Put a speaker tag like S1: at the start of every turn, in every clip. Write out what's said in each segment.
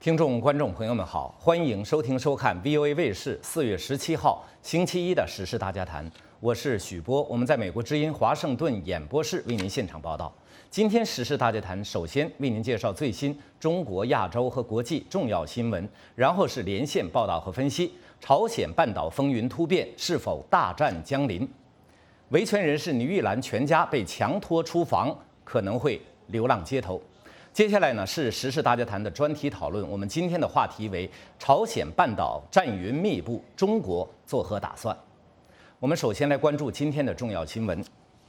S1: 听众、观众朋友们好，欢迎收听、收看 VOA 卫视4月17号星期一的时事大家谈，我是许波，我们在美国之音华盛顿演播室为您现场报道。今天时事大家谈，首先为您介绍最新中国、亚洲和国际重要新闻，然后是连线报道和分析。朝鲜半岛风云突变，是否大战将临？维权人士倪玉兰全家被强拖出房，可能会流浪街头。接下来呢是时事大家谈的专题讨论，我们今天的话题为朝鲜半岛战云密布，中国作何打算？我们首先来关注今天的重要新闻。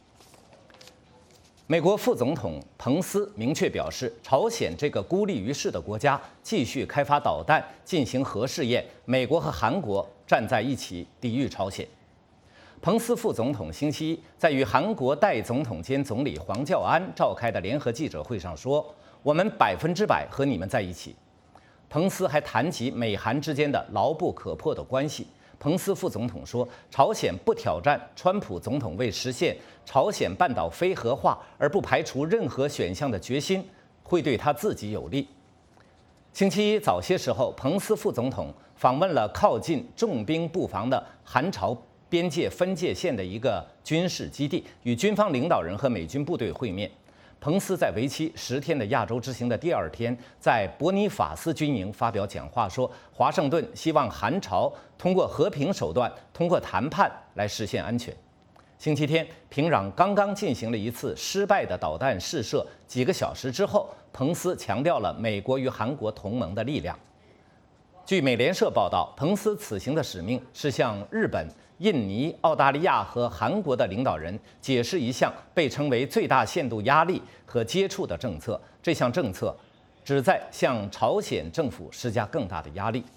S1: 美国副总统彭斯明确表示，朝鲜这个孤立于世的国家继续开发导弹进行核试验，美国和韩国站在一起抵御朝鲜。彭斯副总统星期一在与韩国代总统兼总理黄教安召开的联合记者会上说，我们100%和你们在一起。彭斯还谈及美韩之间的牢不可破的关系。彭斯副总统说，朝鲜不挑战川普总统为实现朝鲜半岛非核化而不排除任何选项的决心，会对他自己有利。星期一早些时候，彭斯副总统访问了靠近重兵布防的韩朝边界分界线的一个军事基地，与军方领导人和美军部队会面。彭斯在为期10天的亚洲之行的第2天，在伯尼法斯军营发表讲话说，华盛顿希望韩朝通过和平手段，通过谈判来实现安全。星期天，平壤刚刚进行了一次失败的导弹试射，几个小时之后，彭斯强调了美国与韩国同盟的力量。据美联社报道，彭斯此行的使命是向日本、印尼、澳大利亚和韩国的领导人解释一项被称为最大限度压力和接触的政策。这项政策旨在向朝鲜政府施加更大的压力。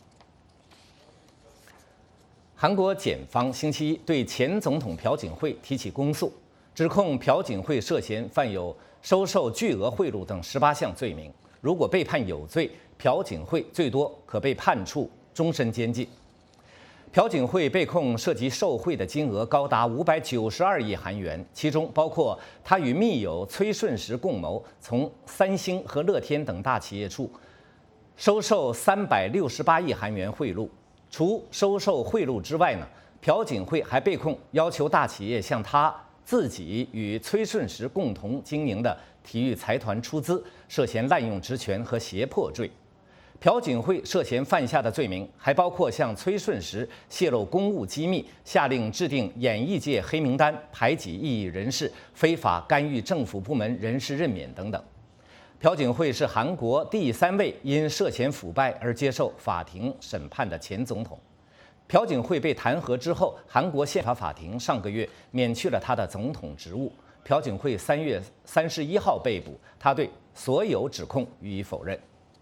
S1: 韩国检方星期一对前总统朴槿惠提起公诉，指控朴槿惠涉嫌犯有收受巨额贿赂等18项罪名。如果被判有罪，朴槿惠最多可被判处终身监禁。朴槿惠被控涉及受贿的金额高达592亿韩元，其中包括他与密友崔顺实共谋，从三星和乐天等大企业处收受368亿韩元贿赂。除收受贿赂之外呢，朴槿惠还被控要求大企业向他自己与崔顺实共同经营的体育财团出资，涉嫌滥用职权和胁迫罪。朴槿惠涉嫌犯下的罪名还包括向崔顺实泄露公务机密、下令制定演艺界黑名单、排挤异议人士、非法干预政府部门人事任免等等。朴槿惠是韩国第3位因涉嫌腐败而接受法庭审判的前总统。朴槿惠被弹劾之后，韩国宪法法庭上个月免去了他的总统职务。朴槿惠3月31号被捕，他对所有指控予以否认。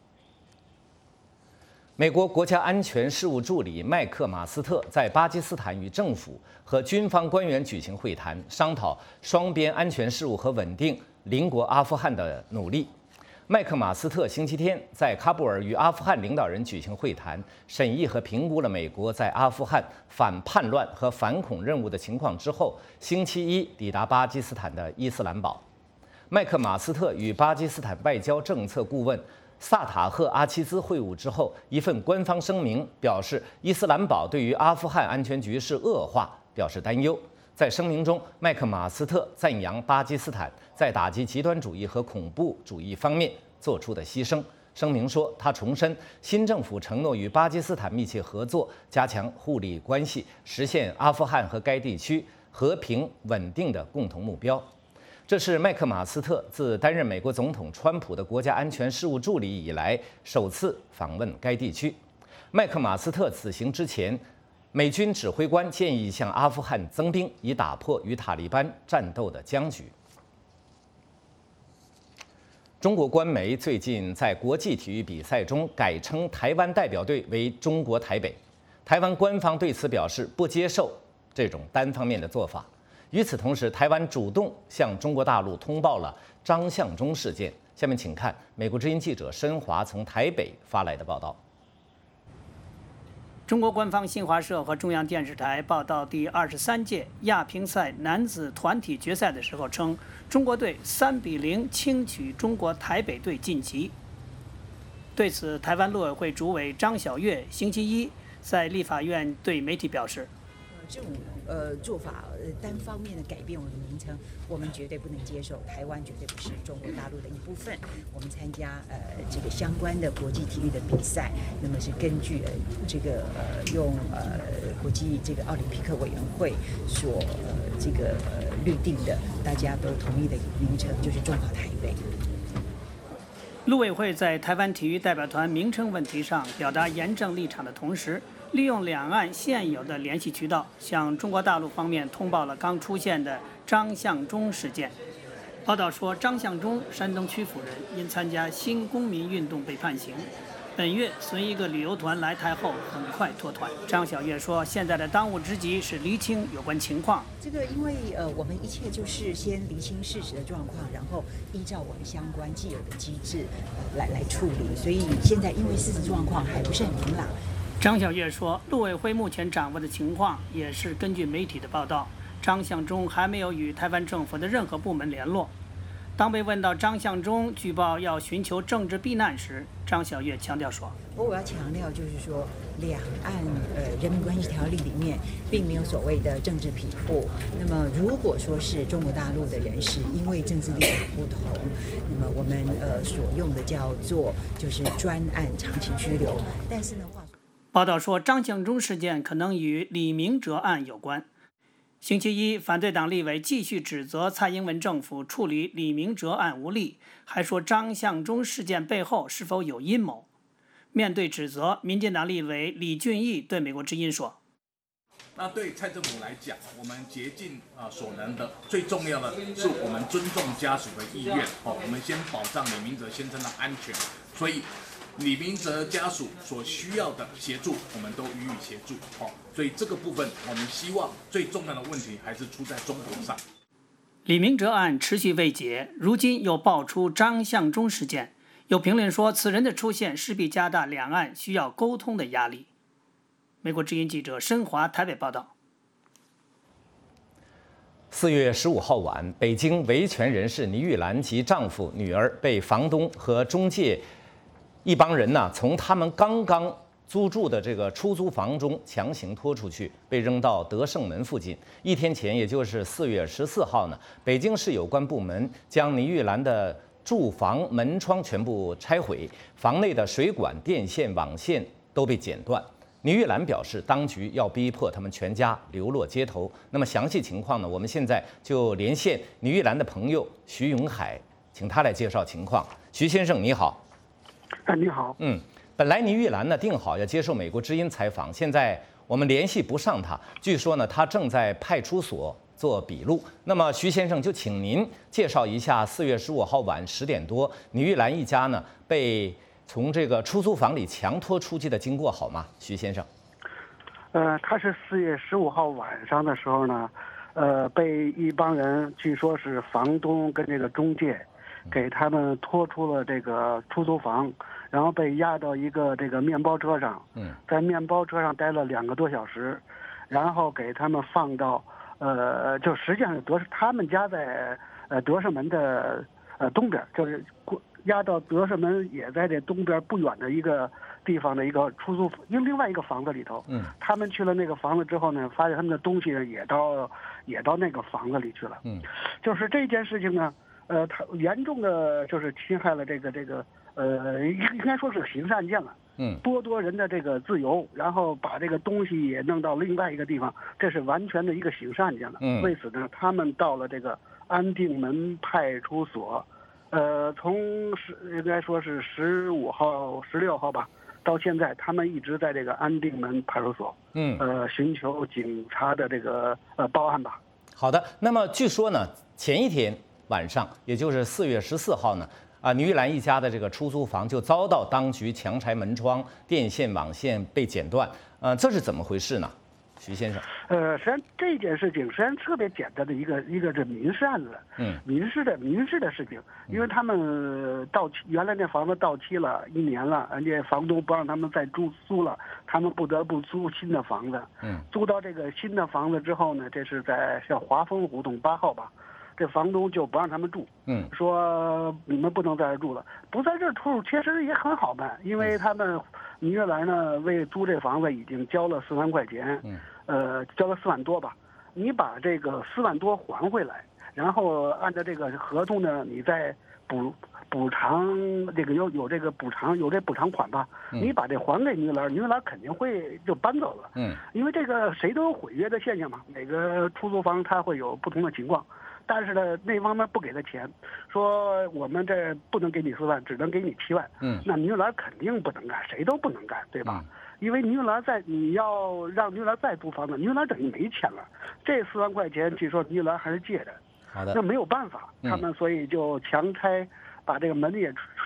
S1: 美国国家安全事务助理麦克马斯特在巴基斯坦与政府和军方官员举行会谈，商讨双边安全事务和稳定邻国阿富汗的努力。麦克马斯特星期天在喀布尔与阿富汗领导人举行会谈，审议和评估了美国在阿富汗反叛乱和反恐任务的情况之后，星期一抵达巴基斯坦的伊斯兰堡。麦克马斯特与巴基斯坦外交政策顾问萨塔赫阿齐兹会晤之后，一份官方声明表示，伊斯兰堡对于阿富汗安全局势恶化表示担忧。在声明中，麦克马斯特赞扬巴基斯坦在打击极端主义和恐怖主义方面做出的牺牲。声明说，他重申新政府承诺与巴基斯坦密切合作，加强互利关系，实现阿富汗和该地区和平稳定的共同目标。这是麦克马斯特自担任美国总统川普的国家安全事务助理以来首次访问该地区。麦克马斯特此行之前，美军指挥官建议向阿富汗增兵，以打破与塔利班战斗的僵局。中国官媒最近在国际体育比赛中改称台湾代表队为中国台北，台湾官方对此表示不接受这种单方面的做法。与此同时，台湾主动向中国大陆通报了张相忠事件。下面请看美国之音记者申华从台北发来的报道。
S2: 中国官方新华社和中央电视台报道第23届亚乒赛男子团体决赛的时候称，中国队3-0轻取中国台北队晋级。 对此，台湾陆委会主委张晓月星期一在立法院对媒体表示，
S3: 这种做法单方面的改变我们的名称，我们绝对不能接受。台湾绝对不是中国大陆的一部分。我们参加这个相关的国际体育的比赛，那么是根据这个用国际这个奥林匹克委员会所这个律定的，大家都同意的名称就是中华台北。
S2: 陆委会在台湾体育代表团名称问题上表达严正立场的同时，利用两岸现有的联系渠道，向中国大陆方面通报了刚出现的张相忠事件。报道说，张相忠，山东曲阜人，因参加新公民运动被判刑。本月随一个旅游团来台后，很快脱团。张晓月说，现在的当务之急是厘清有关情况。
S3: 这个因为我们一切就是先厘清事实的状况，然后依照我们相关既有的机制来处理。所以现在因为事实状况还不是很明朗。
S2: 张晓月说，陆委会目前掌握的情况也是根据媒体的报道，张相忠还没有与台湾政府的任何部门联络。当被问到张相忠据报要寻求政治避难时，张晓月强调说：“
S3: 我要强调就是说，两岸人民关系条例里面并没有所谓的政治庇护。那么如果说是中国大陆的人士因为政治立场不同，那么我们所用的叫做就是专案长期拘留。但是呢，
S2: 报道说张相忠事件可能与李明哲案有关。星期一，反对党立委继续指责蔡英文政府处理李明哲案无力，还说张相忠事件背后是否有阴谋。面对指责，民进党立委李俊毅对美国之音说：“
S4: 那对蔡政府来讲，我们竭尽所能的，最重要的是我们尊重家属的意愿。我们先保障李明哲先生的安全，所以李明哲家属所需要的协助，我们都予以协助。所以这个部分，我们希望最重要的问题还是出在中国上。”
S2: 李明哲案持续未解，如今又爆出张相忠事件，有评论说，此人的出现势必加大两岸需要沟通的压力。美国之音记者申华台北报道。
S1: 4月15号晚，北京维权人士倪玉兰及丈夫、女儿被房东和中介一帮人呢，从他们刚刚租住的这个出租房中强行拖出去，被扔到德胜门附近。一天前，也就是4月14号呢，北京市有关部门将倪玉兰的住房门窗全部拆毁，房内的水管、电线、网线都被剪断。倪玉兰表示，当局要逼迫他们全家流落街头。那么详细情况呢？我们现在就连线倪玉兰的朋友徐永海，请他来介绍情况。徐先生，你好。
S5: 你好。
S1: 本来倪玉兰呢定好要接受美国之音采访，现在我们联系不上她，据说呢她正在派出所做笔录。那么徐先生，就请您介绍一下4月15号晚10点多，倪玉兰一家呢被从这个出租房里强拖出去的经过好吗？徐先生。
S5: 他是4月15号晚上的时候呢，被一帮人，据说是房东跟这个中介，给他们拖出了这个出租房，然后被押到一个这个面包车上，在面包车上待了2个多小时，然后给他们放到，就实际上他们家在德胜门的东边，就是押到德胜门也在这东边不远的一个地方的一个出租，另外一个房子里头。他们去了那个房子之后呢，发现他们的东西也到那个房子里去了。就是这件事情呢，它严重的就是侵害了这个应该说是刑事案件了。剥夺人的这个自由，然后把这个东西也弄到另外一个地方，这是完全的一个刑事案件了。为此呢，他们到了这个安定门派出所，从应该说是15号、16号吧，到现在他们一直在这个安定门派出所，寻求警察的这个报案吧。
S1: 好的，那么据说呢，前一天晚上，也就是4月14号呢，倪玉兰一家的这个出租房就遭到当局强拆门窗，电线网线被剪断，这是怎么回事呢？徐先生。
S5: 实际上这件事情实际上特别简单的一个这民事案子，民事的事情，因为他们原来那房子到期了1年了，人家房东不让他们再租了，他们不得不租新的房子。租到这个新的房子之后呢，这是在像华丰胡同8号吧。 这房东就不让他们住，说你们不能在这儿住了，不在这儿住其实也很好办，因为他们尼日兰呢为租这房子已经交了4万块钱，交了4万多吧，你把这个4万多还回来，然后按照这个合同呢，你再补偿这个有这个补偿款吧，你把这还给尼日兰，尼日兰肯定会就搬走了，因为这个谁都有毁约的现象嘛，每个出租房它会有不同的情况，但是呢那方面不给他钱，说我们这不能给你4万，只能给你7万，那尼日兰肯定不能干，谁都不能干，对吧？因为尼日兰你要让尼日兰再租房子，尼日兰等于没钱了，这4万块钱据说尼日兰还是借的，
S1: 好的，
S5: 那没有办法，他们所以就强拆。把这个门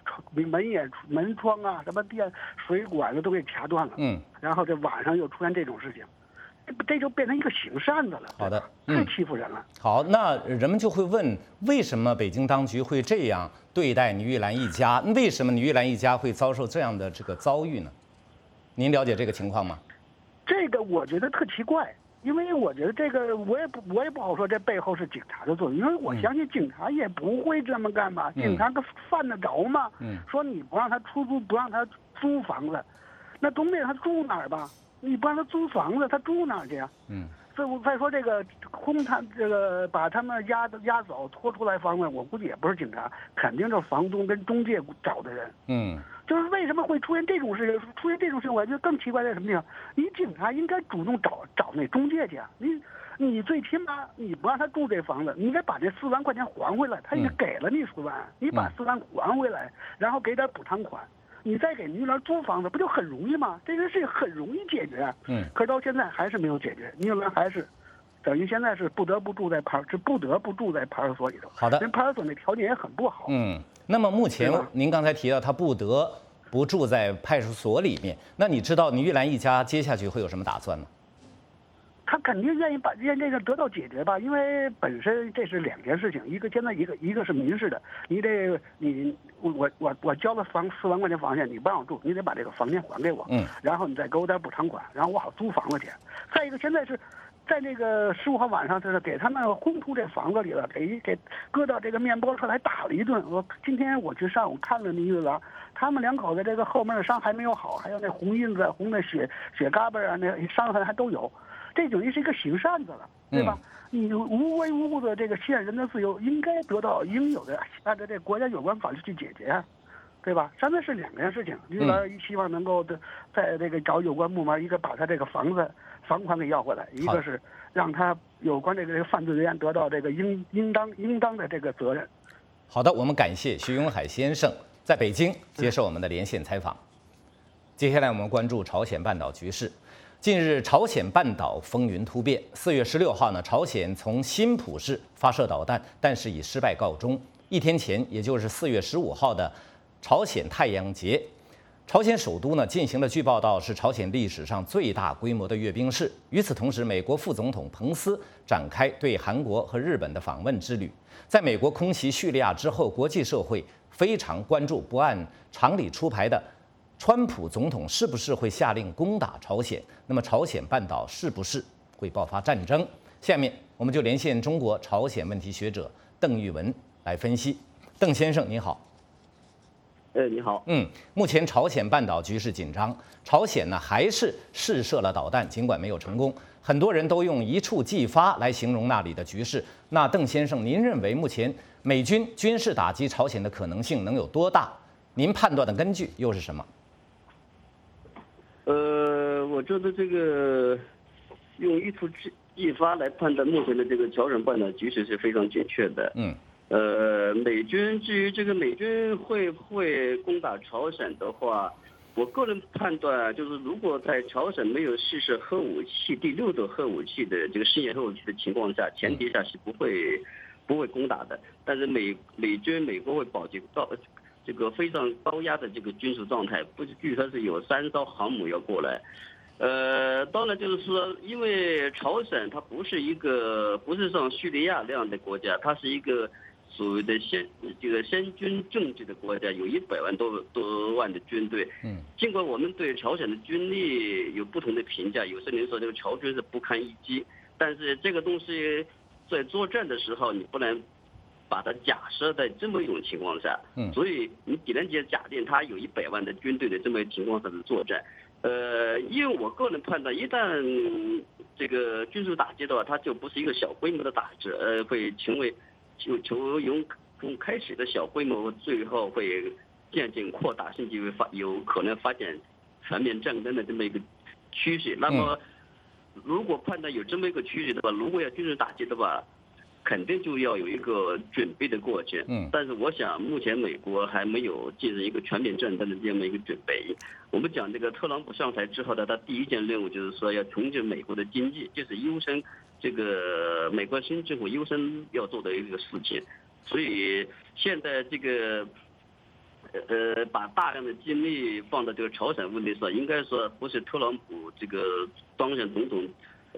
S5: 窗啊，什么电水管子都给掐断了。然后这晚上又出现这种事情，这就变成一个行善的了。
S1: 好的，
S5: 太欺负人了。
S1: 好，那人们就会问，为什么北京当局会这样对待倪玉兰一家？为什么倪玉兰一家会遭受这样的这个遭遇呢？您了解这个情况吗？
S5: 这个我觉得特奇怪。因为我觉得这个我也不好说，这背后是警察的作用，因为我相信警察也不会这么干吧？警察犯得着吗？说你不让他出租，不让他租房子，那总得他住哪儿吧？你不让他租房子，他住哪儿去啊？所以我再说这个这个把他们押走拖出来房子，我估计也不是警察，肯定是房东跟中介找的人。就是为什么会出现这种事情？出现这种事情，我觉得更奇怪在什么地方？你警察应该主动找那中介去啊！你最起码你不让他住这房子，你应该把这4万块钱还回来。他已经给了你4万，你把4万还回来，然后给点补偿款，你再给尼日兰租房子，不就很容易吗？这个事情很容易解决。可是到现在还是没有解决，尼日兰还是。等于现在是不得不住在派出所里头。好的，人派出所那条件也很不好。
S1: 那么目前您刚才提到他不得不住在派出所里面，那你知道倪玉兰一家接下去会有什么打算吗？
S5: 他肯定愿意把这个得到解决吧，因为本身这是2件事情，一个是民事的，我交了4万块钱房钱，你不让我住，你得把这个房钱还给我，然后你再给我点补偿款，然后我好租房子去。再一个现在是。在那个15号晚上，就是给他们轰出这房子里了，给搁到这个面包车来打了一顿。今天我去上午看了尼日兰，他们2口子这个后面的伤还没有好，还有那红印子、红的血嘎巴啊，那伤痕还都有。这等于是一个行善子了，对吧？你无缘无故的这个限人的自由，应该得到应有的，按照这国家有关法律去解决，对吧？现在是2件事情，尼日兰希望能够在这个找有关部门，一个把他这个房款给要回来，一个是让他有关这个犯罪人员得到这个应当的这个责任。
S1: 好的，我们感谢徐永海先生在北京接受我们的连线采访。接下来我们关注朝鲜半岛局势。近日，朝鲜半岛风云突变。4月16号呢，朝鲜从新浦市发射导弹，但是以失败告终。1天前，也就是4月15号的朝鲜太阳节。朝鲜首都呢进行了据报道是朝鲜历史上最大规模的阅兵式。与此同时，美国副总统彭斯展开对韩国和日本的访问之旅。在美国空袭叙利亚之后，国际社会非常关注不按常理出牌的川普总统是不是会下令攻打朝鲜。那么朝鲜半岛是不是会爆发战争？下面我们就连线中国朝鲜问题学者邓玉文来分析。邓先生您好。
S6: 你好。
S1: 目前朝鲜半岛局势紧张，朝鲜呢还是试射了导弹，尽管没有成功。很多人都用一触即发来形容那里的局势。那邓先生，您认为目前美军军事打击朝鲜的可能性能有多大？您判断的根据又是什么？
S6: 我觉得这个用一触即发来判断目前的这个朝鲜半岛局势是非常准确的。美军至于这个美军会不会攻打朝鲜的话，我个人判断就是，如果在朝鲜没有试射核武器第6种核武器的这个试验核武器的情况下，前提下是不会攻打的。但是美国会保持这个非常高压的这个军事状态，据说是有3艘航母要过来。当然就是说，因为朝鲜它不是像叙利亚那样的国家，它是一个所谓的先军政治的国家，有100万多万的军队。尽管我们对朝鲜的军力有不同的评价，有些人说这个朝军是不堪一击，但是这个东西在作战的时候，你不能把它假设在这么一种情况下，所以你狄仁杰假定他有100万的军队的这么一情况下的作战，因为我个人判断，一旦这个军事打击的话，它就不是一个小规模的打击，会成为从开始的小规模，最后会渐渐扩大，甚至有可能发展全面战争的这么一个趋势。那么，如果判断有这么一个趋势的话，如果要军事打击的话，肯定就要有一个准备的过程。但是我想目前美国还没有进行一个全面战争的这么一个准备。我们讲这个特朗普上台之后的他第一件任务就是说要重整美国的经济，这是优先这个美国新政府优先要做的一个事情。所以现在这个把大量的精力放到这个朝鲜问题上，应该说不是特朗普这个当选总统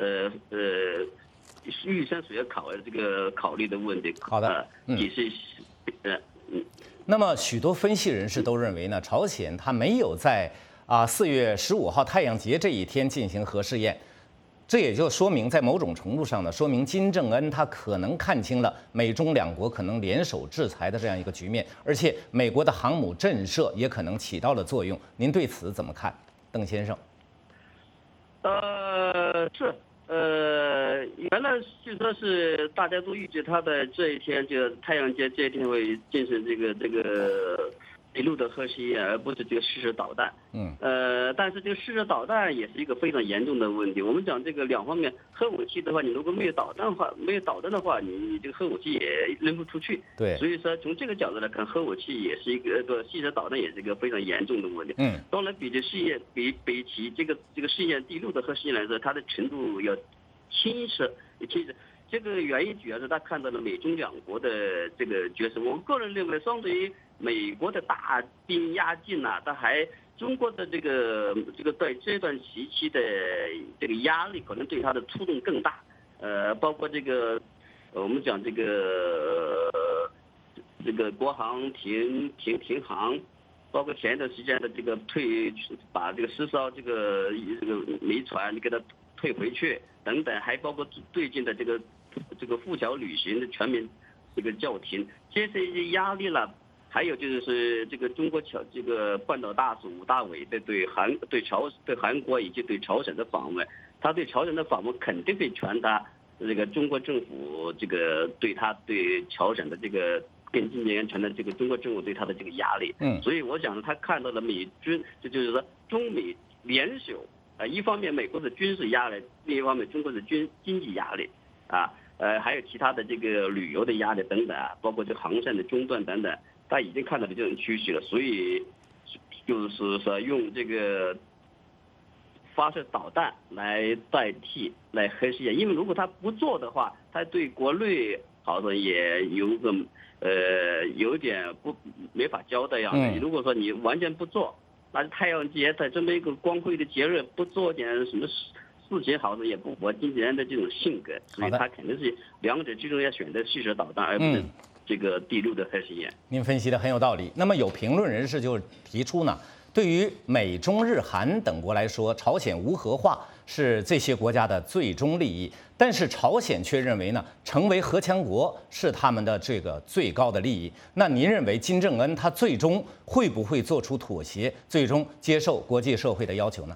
S6: 预先所要考虑的问题。
S1: 好的，
S6: 也是
S1: 那么许多分析人士都认为呢，朝鲜它没有在4月15号太阳节这一天进行核试验。这也就说明，在某种程度上呢，说明金正恩他可能看清了美中两国可能联手制裁的这样一个局面，而且美国的航母震慑也可能起到了作用。您对此怎么看，邓先生？
S6: 原来就说是大家都预计他的这一天，就太阳节这一天会进行这个一路的核试验，而不是这个试射导弹。但是这个试射导弹也是一个非常严重的问题。我们讲这个两方面，核武器的话，你如果没有导弹的话，你这个核武器也扔不出去。
S1: 对。
S6: 所以说从这个角度来看，核武器也是一个试射导弹也是一个非常严重的问题。当然比起这个试验第6的核试验来说，它的程度要轻视。这个原因主要是他看到了美中两国的这个角色。我个人认为，相对于美国的大兵压境中国的这个对这段时期的这个压力，可能对他的触动更大。包括我们讲这个国航停航，包括前一段时间的把这个10艘这个煤船给它退回去等等，还包括最近的这个赴侨旅行的全面叫停，这些压力了。还有就是这个中国这个半岛大使武大伟对韩国以及对朝鲜的访问，他对朝鲜的访问肯定会传达这个中国政府对朝鲜的跟今年传的中国政府对他的这个压力。所以我想他看到了美军，这就是说中美联手一方面美国的军事压力，另一方面中国的经济压力还有其他的旅游的压力等等包括航线的中断等等。他已经看到了这种趋势了，所以就是说用发射导弹来代替核试验，因为如果他不做的话，他对国内好像也有点没法交代样子。如果说你完全不做，那太阳节在这么一个光辉的节日不做点什么事情，好像也不符合经纪人的这种性格，所以他肯定是两者之中要选择试射导弹，而不是第6的核试验。
S1: 您分析的很有道理。那么有评论人士就提出呢，对于美中日韩等国来说，朝鲜无核化是这些国家的最终利益，但是朝鲜却认为呢，成为核强国是他们的最高的利益。那您认为金正恩他最终会不会做出妥协，最终接受国际社会的要求呢？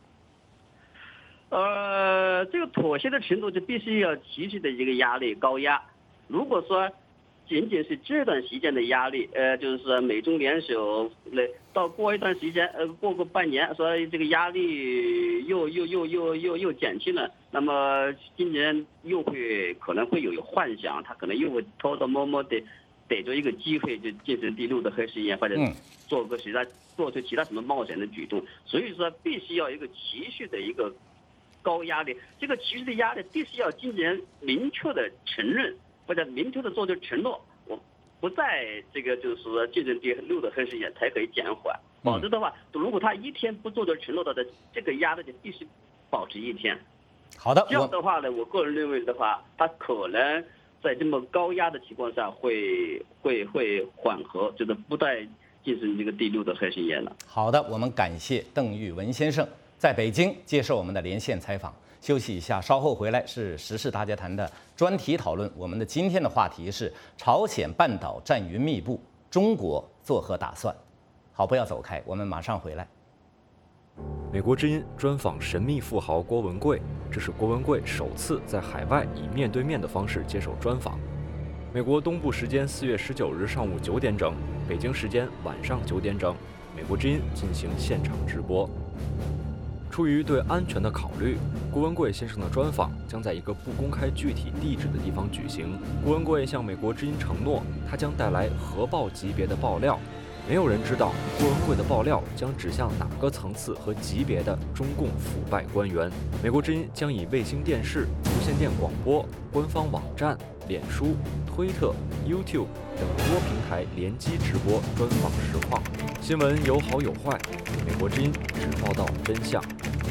S6: 这个妥协的程度就必须要提起的一个高压。如果说仅仅是这段时间的压力，就是说美中联手，到过一段时间，过个半年，说这个压力又减轻了，那么今年可能会有幻想，他可能又会偷偷摸摸的逮着一个机会就进行第6的核试验，或者做出其他什么冒险的举动。所以说必须要一个持续的高压力，这个持续的压力必须要今年明确的承认，或者明确的做出承诺，我不在就是说进行第6的核试验才可以减缓。否则的话，如果他一天不做出承诺的这个压力就必须保持1天。
S1: 好的，
S6: 这样的话呢，我个人认为的话，他可能在这么高压的情况下会缓和，就是不再进行第6的核试验了。
S1: 好的，我们感谢邓玉文先生。 在北京接受我们的连线采访。休息一下，稍后回来是时事大家谈的专题讨论。我们的今天的话题是朝鲜半岛战云密布，中国作何打算？好，不要走开，我们马上回来。
S7: 美国之音专访神秘富豪郭文贵，这是郭文贵首次在海外以面对面的方式接受专访。美国东部时间4月19日上午9点整，北京时间晚上9点整，美国之音进行现场直播。出于对安全的考虑，郭文贵先生的专访将在一个不公开具体地址的地方举行。郭文贵向美国之音承诺，他将带来核爆级别的爆料。没有人知道郭文贵的爆料将指向哪个层次和级别的中共腐败官员。美国之音将以卫星电视、无线电广播、官方网站、脸书、推特、YouTube 等多平台联机直播专访实况。新闻有好有坏，美国之音只报道真相。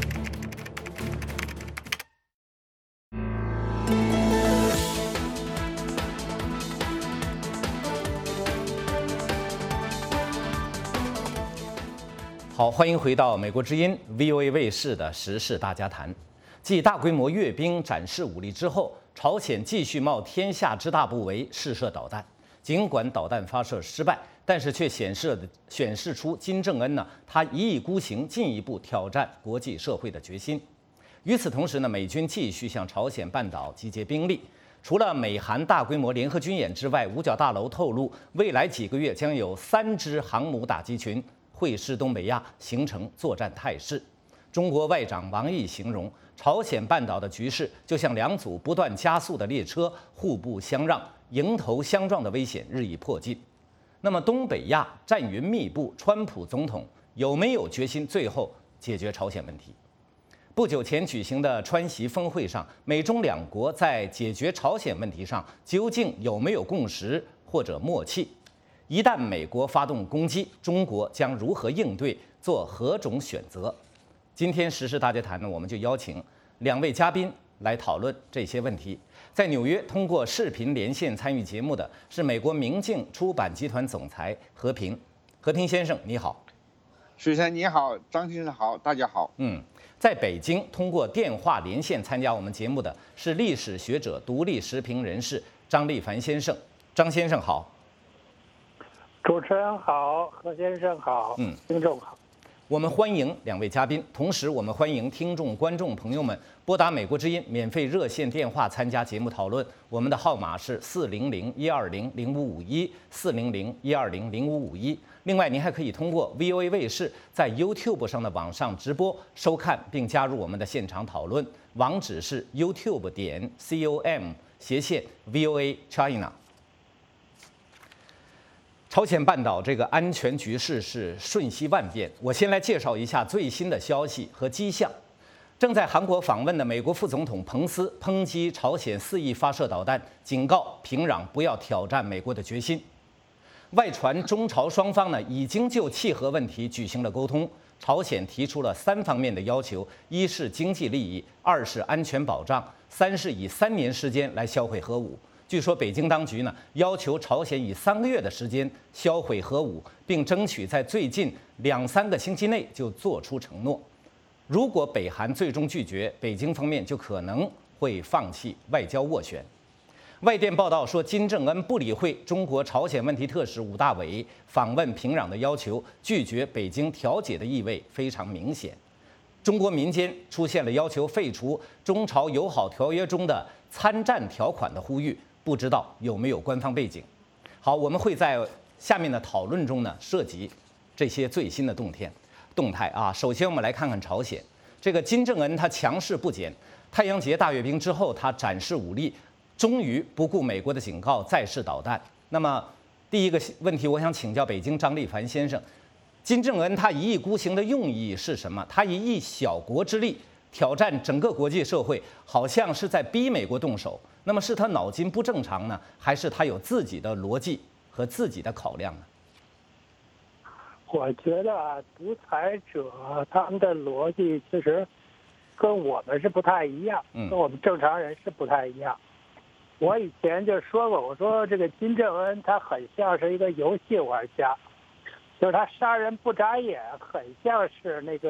S1: 好，欢迎回到美国之音 VOA 卫视的时事大家谈。继大规模阅兵展示武力之后，朝鲜继续冒天下之大不韪试射导弹。尽管导弹发射失败，但是却显示出金正恩他一意孤行，进一步挑战国际社会的决心。与此同时美军继续向朝鲜半岛集结兵力。除了美韩大规模联合军演之外，五角大楼透露，未来几个月将有3支航母打击群会师东北亚，形成作战态势。中国外长王毅形容，朝鲜半岛的局势就像2组不断加速的列车，互不相让，迎头相撞的危险日益迫近。那么东北亚战云密布，川普总统有没有决心最后解决朝鲜问题？不久前举行的川习峰会上，美中2国在解决朝鲜问题上究竟有没有共识或者默契？一旦美国发动攻击，中国将如何应对，做何种选择？今天时事大家谈我们就邀请2位嘉宾来讨论这些问题。在纽约通过视频连线参与节目的是美国明镜出版集团总裁何平。何平先生，你好。
S8: 水山你好，张先生好，大家好。
S1: 在北京通过电话连线参加我们节目的是历史学者、独立时评人士张立凡先生。张先生好。
S9: 主持人好，何先生好，听众好。
S1: 我们欢迎2位嘉宾，同时我们欢迎听众、观众朋友们拨打美国之音免费热线电话参加节目讨论。我们的号码是400-120-0551，400-120-0551。另外，您还可以通过 VOA 卫视在 YouTube 上的网上直播收看，并加入我们的现场讨论。网址是 youtube.com/VOA China。朝鲜半岛这个安全局势是瞬息万变。我先来介绍一下最新的消息和迹象。正在韩国访问的美国副总统彭斯抨击朝鲜肆意发射导弹，警告平壤不要挑战美国的决心。外传中朝双方已经就契合问题举行了沟通。朝鲜提出了3方面的要求：一是经济利益，2是安全保障，3是以3年时间来销毁核武。据说北京当局要求朝鲜以3个月的时间销毁核武，并争取在最近2-3个星期内就做出承诺。如果北韩最终拒绝，北京方面就可能会放弃外交斡旋。外电报道说，金正恩不理会中国朝鲜问题特使武大伟访问平壤的要求，拒绝北京调解的意味非常明显。中国民间出现了要求废除中朝友好条约中的参战条款的呼吁。不知道有没有官方背景？好，我们会在下面的讨论中涉及这些最新的动态啊。首先，我们来看看朝鲜。这个金正恩他强势不减，太阳节大阅兵之后，他展示武力，终于不顾美国的警告，再试导弹。那么，第一个问题，我想请教北京张立凡先生，金正恩他一意孤行的用意是什么？他以一小国之力挑战整个国际社会，好像是在逼美国动手。那么是他脑筋不正常呢，还是他有自己的逻辑和自己的考量呢？
S9: 我觉得独裁者他们的逻辑其实跟我们是不太一样，跟我们正常人是不太一样。我以前就说过，我说这个金正恩他很像是一个游戏玩家，就是他杀人不眨眼，很像是那个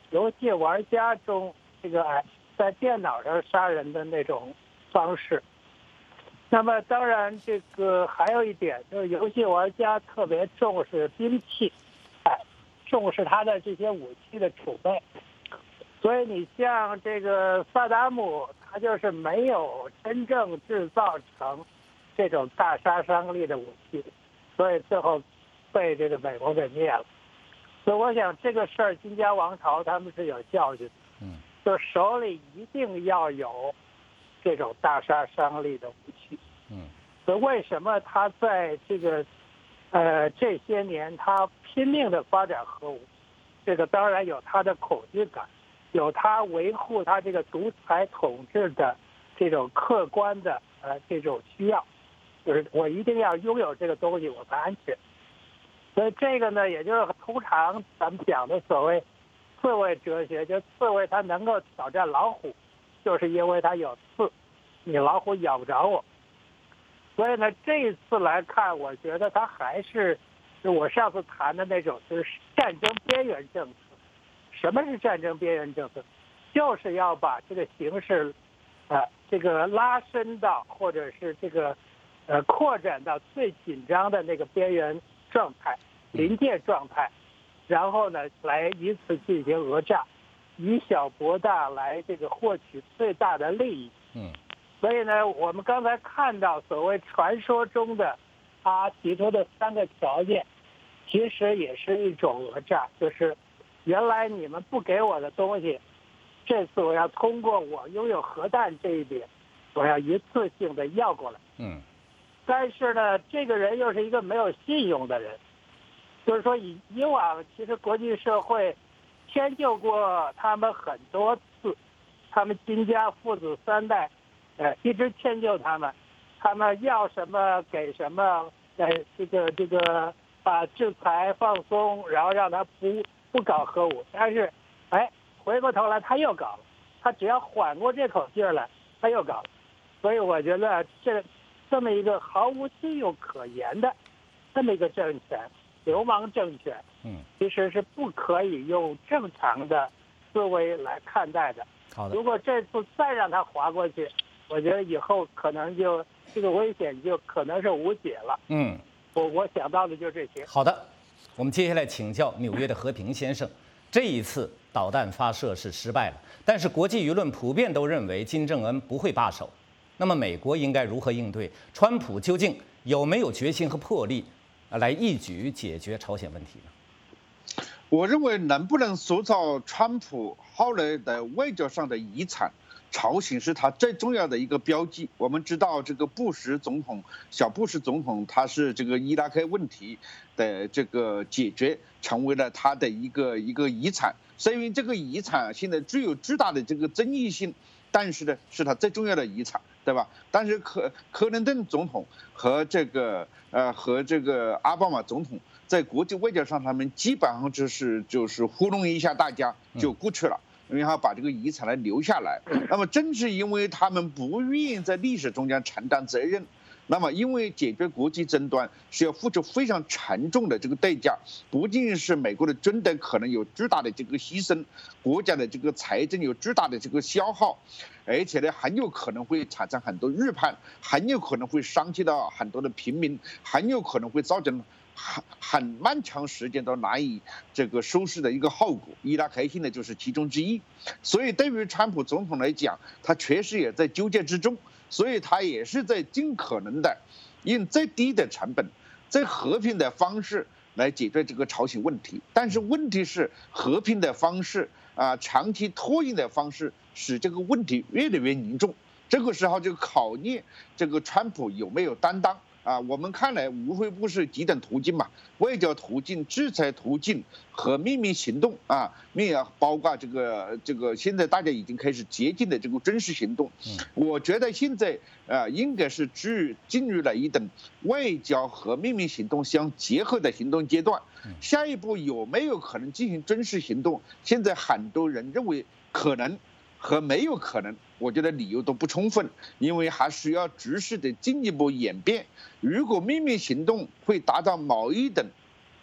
S9: 游戏玩家中这个在电脑上杀人的那种方式。那么当然，这个还有一点就是游戏玩家特别重视兵器，重视他的这些武器的储备。所以你像这个萨达姆，他就是没有真正制造成这种大杀伤力的武器，所以最后被这个美国给灭了。所以我想这个事儿，金家王朝他们是有教训的，就手里一定要有这种大杀伤力的武器。所以为什么他在这个这些年他拼命的发展核武，这个当然有他的恐惧感，有他维护他这个独裁统治的这种客观的这种需要，就是我一定要拥有这个东西我才安全。所以这个呢，也就是通常咱们讲的所谓刺猬哲学，就刺猬它能够挑战老虎，就是因为它有刺，你老虎咬不着我。所以呢，这一次来看，我觉得它还是我上次谈的那种，就是战争边缘政策。什么是战争边缘政策？就是要把这个形势，这个拉伸到，或者是这个扩展到最紧张的那个边缘状态、临界状态，然后呢，来以此进行讹诈，以小博大，来这个获取最大的利益。所以呢，我们刚才看到所谓传说中的他提出的3个条件，其实也是一种讹诈，就是原来你们不给我的东西，这次我要通过我拥有核弹这一点，我要一次性的要过来。但是呢，这个人又是一个没有信用的人，就是说以往其实国际社会迁就过他们很多次，他们金家父子3代。一直迁就他们要什么给什么，这个把制裁放松，然后让他不搞核武。但是，回过头来他又搞了，他只要缓过这口气儿来，他又搞了。所以我觉得这么一个毫无信用可言的这么一个政权，流氓政权，其实是不可以用正常的思维来看待的。
S1: 好的，
S9: 如果这次再让他滑过去，我觉得以后可能就这个危险就可能是无解了。我想到的就这些。
S1: 好的，我们接下来请教纽约的和平先生。这一次导弹发射是失败了，但是国际舆论普遍都认为金正恩不会罢手。那么美国应该如何应对？川普究竟有没有决心和魄力来一举解决朝鲜问题呢？
S8: 我认为能不能塑造川普后来的外交上的遗产，朝鲜是他最重要的一个标记。我们知道这个小布什总统，他是这个伊拉克问题的这个解决成为了他的一个遗产。虽然这个遗产现在具有巨大的这个争议性，但是呢，是他最重要的遗产，对吧？但是克林顿总统和这个奥巴马总统在国际外交上，他们基本上就是糊弄一下大家就过去了。然后把这个遗产来留下来，那么正是因为他们不愿意在历史中间承担责任，那么因为解决国际争端是要付出非常沉重的这个代价，不仅是美国的军队可能有巨大的这个牺牲，国家的这个财政有巨大的这个消耗，而且呢很有可能会产生很多预判，很有可能会伤及到很多的平民，很有可能会造成很漫长时间都难以这个收拾的一个后果，伊拉克现在就是其中之一。所以对于川普总统来讲，他确实也在纠结之中，所以他也是在尽可能的用最低的成本、最和平的方式来解决这个朝鲜问题。但是问题是，和平的方式长期拖延的方式，使这个问题越来越严重。这个时候就考验这个川普有没有担当。我们看来无非不是几种途径嘛，外交途径、制裁途径和秘密行动包括这个现在大家已经开始接近的这个军事行动。我觉得现在应该是进入了一等外交和秘密行动相结合的行动阶段。下一步有没有可能进行军事行动？现在很多人认为可能和没有可能，我觉得理由都不充分，因为还需要局势的进一步演变。如果秘密行动会达到某一等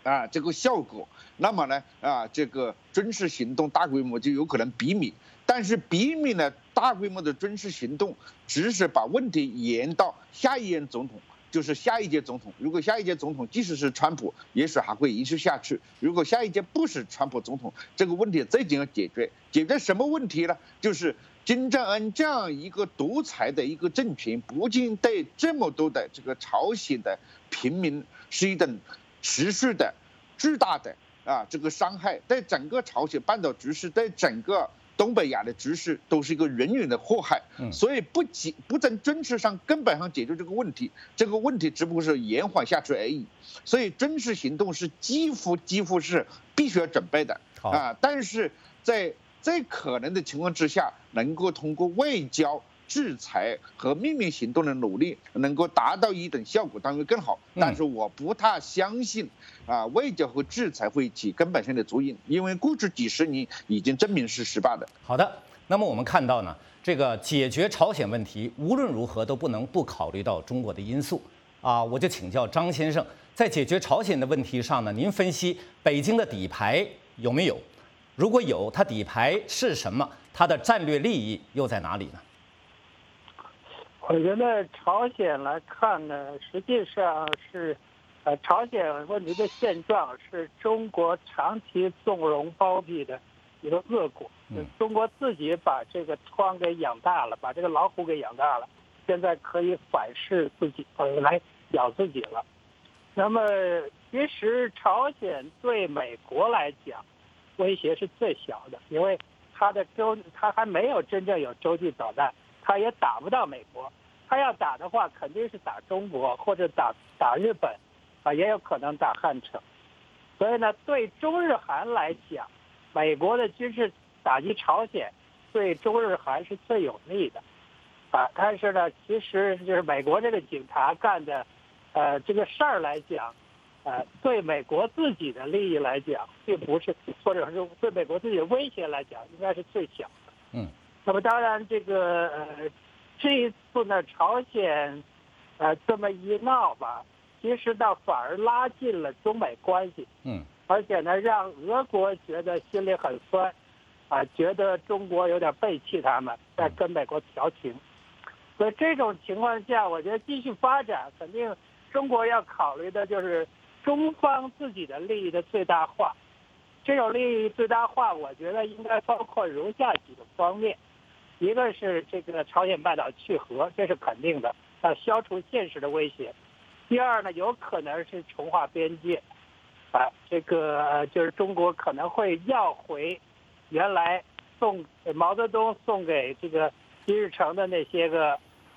S8: 这个效果，那么呢这个军事行动大规模就有可能避免。但是避免了大规模的军事行动，只是把问题延到下一任总统，就是下一届总统。如果下一届总统即使是川普，也许还会延续下去。如果下一届不是川普总统，这个问题最紧要解决。解决什么问题呢？就是金正恩这样一个独裁的一个政权，不仅对这么多的这个朝鲜的平民是一种持续的巨大的这个伤害，对整个朝鲜半岛局势，对整个东北亚的局势都是一个远远的祸害。所以不在军事上根本上解决这个问题，这个问题只不过是延缓下去而已。所以军事行动是几乎是必须要准备的但是在可能的情况之下，能够通过外交、制裁和秘密行动的努力，能够达到一等效果，当然更好。但是我不太相信外交和制裁会起根本性的作用，因为过去几十年已经证明是失败的。
S1: 好的，那么我们看到呢，这个解决朝鲜问题无论如何都不能不考虑到中国的因素我就请教张先生，在解决朝鲜的问题上呢，您分析北京的底牌有没有？如果有，它底牌是什么？它的战略利益又在哪里呢？
S9: 我觉得朝鲜来看呢，实际上是，朝鲜问题的现状是中国长期纵容包庇的一个恶果。中国自己把这个疮给养大了，把这个老虎给养大了，现在可以反噬自己，来咬自己了。那么，其实朝鲜对美国来讲，威胁是最小的，因为它还没有真正有洲际导弹，它也打不到美国。它要打的话，肯定是打中国或者打日本，也有可能打汉城。所以呢，对中日韩来讲，美国的军事打击朝鲜，对中日韩是最有利的，但是呢，其实就是美国这个警察干的，这个事儿来讲，对美国自己的利益来讲，并不是，或者是对美国自己的威胁来讲，应该是最小的。那么当然这个这一次呢，朝鲜这么一闹吧，其实倒反而拉近了中美关系。而且呢，让俄国觉得心里很酸，觉得中国有点背弃他们，在跟美国调情。所以这种情况下，我觉得继续发展，肯定中国要考虑的就是中方自己的利益的最大化。这种利益最大化，我觉得应该包括如下几个方面：一个是这个朝鲜半岛去核，这是肯定的，消除现实的威胁；第二呢，有可能是重划边界，这个就是中国可能会要回原来毛泽东送给这个金日成的那些个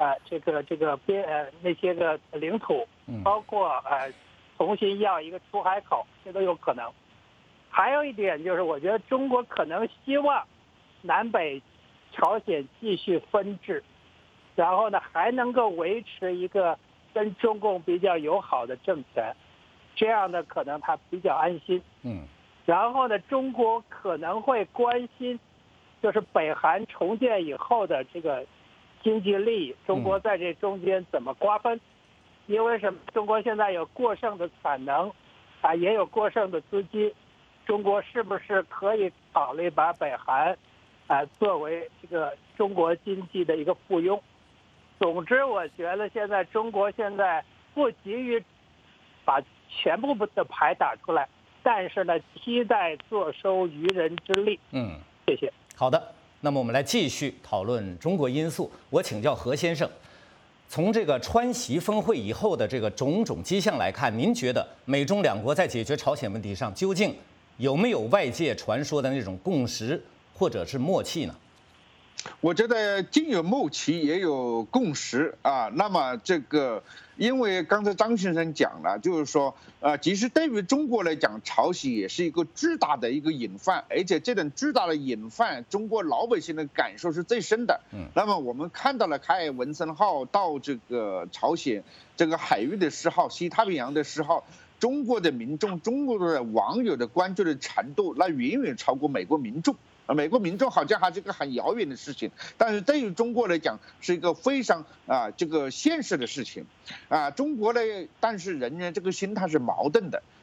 S9: 那些个领土，包括重新要一个出海口，这都有可能。还有一点就是，我觉得中国可能希望南北朝鲜继续分治，然后呢还能够维持一个跟中共比较友好的政权，这样呢可能他比较安心。然后呢，中国可能会关心，就是北韩重建以后的这个经济利益，中国在这中间怎么瓜分？因为什么？中国现在有过剩的产能，也有过剩的资金，中国是不是可以考虑把北韩作为这个中国经济的一个附庸？总之，我觉得现在中国现在不急于把全部的牌打出来，但是呢，期待坐收渔人之利。谢谢。
S1: 好的，那么我们来继续讨论中国因素。我请教何先生，从这个川习峰会以后的这个种种迹象来看，您觉得美中两国在解决朝鲜问题上究竟有没有外界传说的那种共识或者是默契呢？
S8: 我觉得既有默契也有共识那么这个，因为刚才张先生讲了，就是说其实对于中国来讲，朝鲜也是一个巨大的一个隐患，而且这种巨大的隐患，中国老百姓的感受是最深的。那么我们看到了开文森号到这个朝鲜这个海域的10号，西太平洋的10号。中国的民众、中国的网友的关注的程度，那远远超过美国民众。美国民众好像还是个很遥远的事情，但是对于中国来讲是一个非常这个现实的事情中国呢，但是人呢这个心态是矛盾的，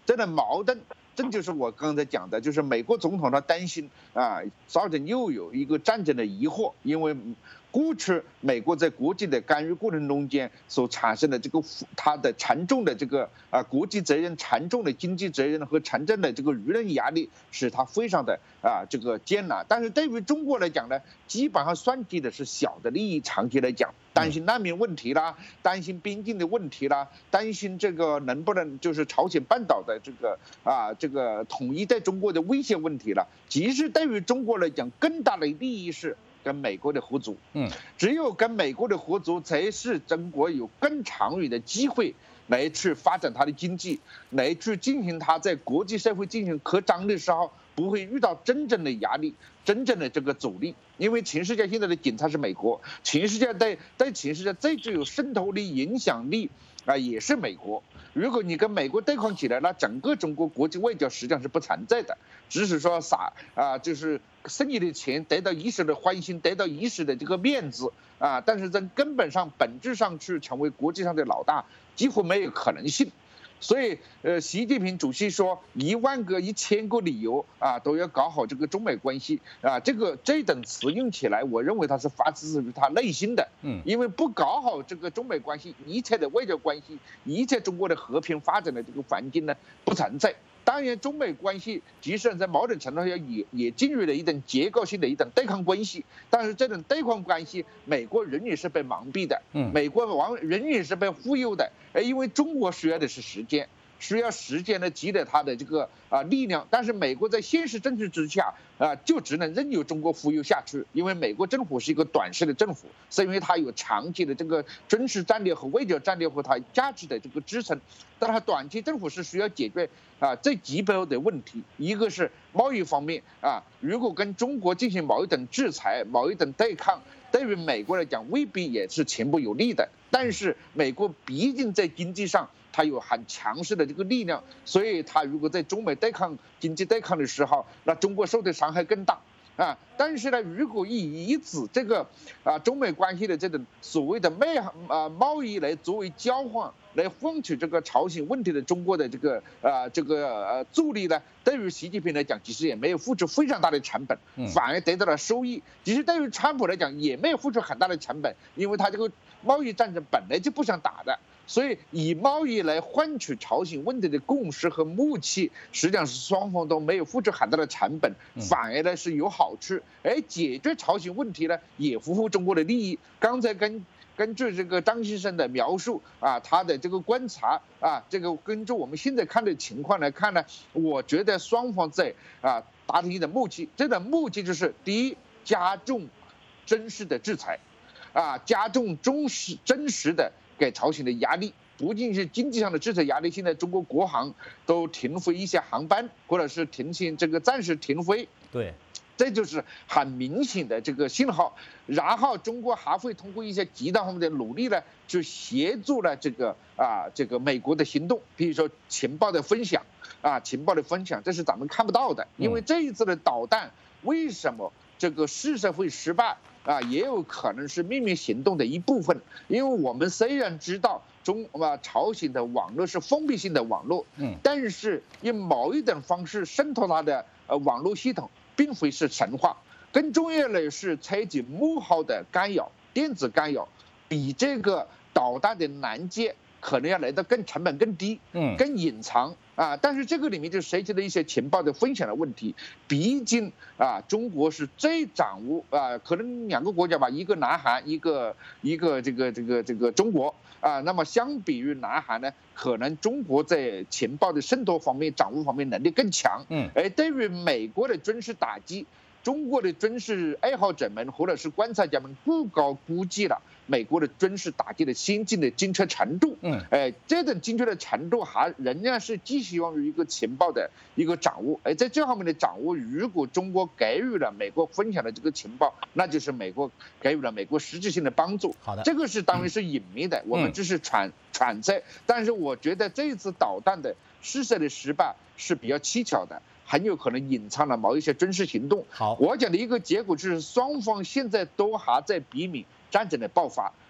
S8: 这个矛盾，这就是我刚才讲的，就是美国总统他担心造成又有一个战争的疑惑，因为过去美国在国际的干预过程中间所产生的这个它的沉重的这个国际责任、沉重的经济责任和沉重的这个舆论压力，使它非常的这个艰难。但是对于中国来讲呢，基本上算计的是小的利益，长期来讲，担心难民问题啦，担心边境的问题啦，担心这个能不能就是朝鲜半岛的这个统一在中国的威胁问题了。其实对于中国来讲，更大的利益是跟美国的合作，只有跟美国的合作，才是中国有更长远的机会来去发展它的经济，来去进行它在国际社会进行扩张的时候，不会遇到真正的压力、真正的这个阻力。因为全世界现在的警察是美国，全世界在全世界最具有渗透力、影响力也是美国。如果你跟美国对抗起来，那整个中国国际外交实际上是不存在的，只是说就是剩余的钱得到一时的欢心，得到一时的这个面子但是在根本上、本质上去成为国际上的老大，几乎没有可能性。所以，习近平主席说10000个、1000个理由都要搞好这个中美关系这等词用起来，我认为他是发自于他内心的。因为不搞好这个中美关系，一切的外交关系，一切中国的和平发展的这个环境呢不存在。当然，中美关系即使在某种程度上也进入了一种结构性的一种对抗关系，但是这种对抗关系，美国仍然是被蒙蔽的，美国仍然是被忽悠的，因为中国需要的是时间。需要时间来积累它的这个力量，但是美国在现实政治之下就只能任由中国忽悠下去，因为美国政府是一个短视的政府，是因为它有长期的这个军事战略和外交战略和它价值的这个支撑，但它短期政府是需要解决最基本的问题，一个是贸易方面如果跟中国进行某一种制裁、某一种对抗，对于美国来讲未必也是全部有利的，但是美国毕竟在经济上它有很强势的这个力量，所以它如果在中美经济对抗的时候，那中国受的伤害更大但是呢，如果以此这个中美关系的这种所谓的贸易来作为交换，来换取这个朝鲜问题的中国的这个助力呢，对于习近平来讲，其实也没有付出非常大的成本，反而得到了收益。其实对于川普来讲，也没有付出很大的成本，因为他这个贸易战争本来就不想打的。所以以贸易来换取朝鲜问题的共识和默契，实际上是双方都没有付出很大的成本，反而呢是有好处，而解决朝鲜问题呢也符合中国的利益。刚才根据这个张先生的描述他的这个观察这个根据我们现在看的情况来看呢，我觉得双方在达成一种默契，这种默契就是第一，加重真实的制裁加重真实的给朝鲜的压力，不仅是经济上的制裁压力，现在中国国航都停飞一些航班，或者是暂时停飞，
S1: 对，
S8: 这就是很明显的这个信号。然后中国还会通过一些极端方面的努力呢，去协助了这个美国的行动，比如说情报的分享这是咱们看不到的，因为这一次的导弹为什么这个试射会失败也有可能是秘密行动的一部分，因为我们虽然知道朝鲜的网络是封闭性的网络，但是用某一种方式渗透它的网络系统，并非是神话。更重要的是采取幕后的干扰，电子干扰，比这个导弹的拦截可能要来得成本更低，更隐藏但是这个里面就涉及了一些情报的分享的问题。毕竟中国是最掌握可能两个国家吧，一个南韩，一个这个中国那么相比于南韩呢，可能中国在情报的渗透方面、掌握方面能力更强。而对于美国的军事打击，中国的军事爱好者们或者是观察家们不高估计了美国的军事打击的先进的精确程度。这种精确的程度仍然是寄希望于一个情报的一个掌握。在这方面的掌握，如果中国给予了美国分享的这个情报，那就是美国给予了美国实质性的帮助。
S1: 好的，
S8: 这个是当然是隐秘的，我们只是揣测。但是我觉得这一次导弹的试射的失败是比较蹊跷的，很有可能隐藏了某一些军事行动。
S1: 好，
S8: 我讲的一个结果就是双方现在都还在避免战争的爆发，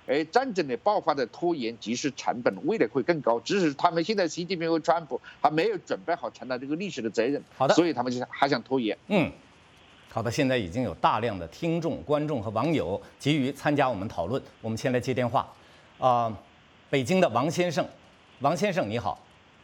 S8: 战争的爆发的拖延，即使成本未来会更高。只是他们现在习近平和川普还没有准备好承担这个历史的责任，
S1: 好的，
S8: 所以他们就还想拖延。
S1: 好的，现在已经有大量的听众、观众和网友急于参加我们讨论。我们先来接电话，北京的王先生，王先生你好。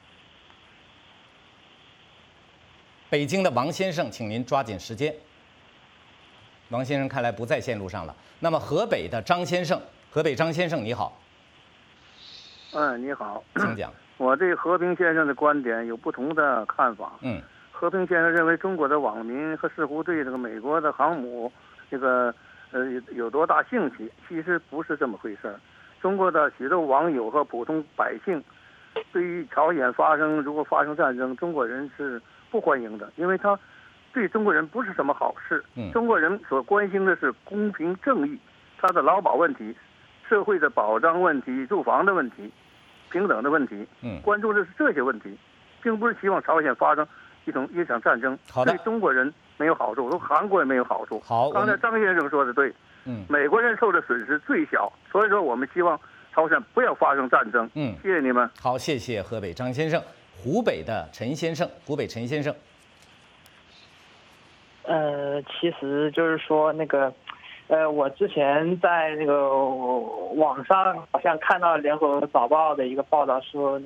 S1: 北京的王先生，请您抓紧时间。王先生看来不在线路上了。那么河北的张先生，河北张先生你好。
S10: 你好，
S1: 请讲。
S10: 我对和平先生的观点有不同的看法。和平先生认为中国的网民和似乎对这个美国的航母有多大兴趣，其实不是这么回事儿。中国的许多网友和普通百姓对于朝鲜如果发生战争，中国人是不欢迎的，因为他对中国人不是什么好事。中国人所关心的是公平正义，他的劳保问题、社会的保障问题、住房的问题、平等的问题，关注的是这些问题，并不是希望朝鲜发生一场战争，对中国人没有好处，对韩国也没有好处。
S1: 好，
S10: 刚才张先生说的对，美国人受的损失最小，所以说我们希望朝鲜不要发生战争。谢谢你们。
S1: 好，谢谢河北张先生。湖北的陈先生，湖北陈先生。
S11: 其实就是说我之前在那个网上好像看到联合早报的一个报道说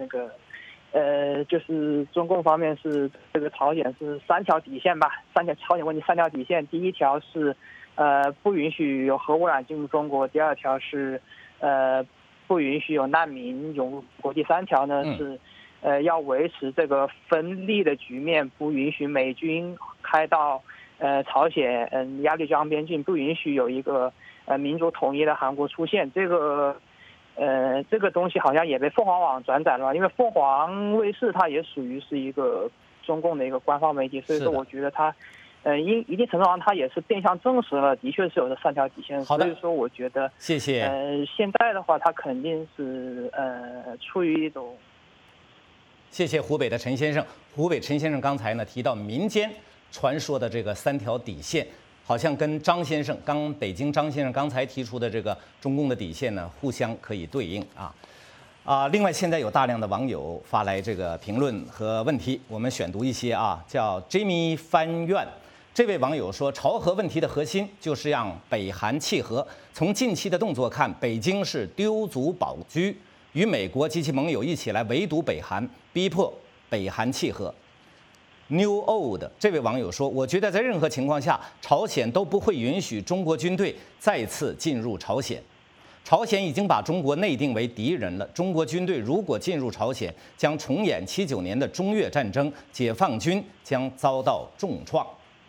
S11: 就是中共方面是这个朝鲜是3条底线吧，朝鲜问题3条底线，第1条是不允许有核污染进入中国，第2条是不允许有难民涌入国，第3条呢是要维持这个分立的局面，不允许美军开到朝鲜鸭绿江边境，不允许有一个民族统一的韩国出现。这个东西好像也被凤凰网转载了，因为凤凰卫视它也属于是一个中共的一个官方媒体，所以说我觉得它一定程度上它也是变相证实了，的确是有这3条底线。所以说我觉得
S1: 谢谢。
S11: 现在的话，它肯定是出于一种。
S1: 谢谢湖北的陈先生。湖北陈先生刚才呢提到民间传说的这个3条底线，好像跟北京张先生刚才提出的这个中共的底线呢，互相可以对应啊。另外，现在有大量的网友发来这个评论和问题，我们选读一些啊。叫 Jimmy 翻院，这位网友说，朝核问题的核心就是让北韩契合。从近期的动作看，北京是丢卒保车，与美国及其盟友一起来围堵北韩，逼迫北韩契合。New Old 这位网友说，我觉得在任何情况下，朝鲜都不会允许中国军队再次进入朝鲜。朝鲜已经把中国内定为敌人了，中国军队如果进入朝鲜，将重演79年的中越战争，解放军将遭到重创。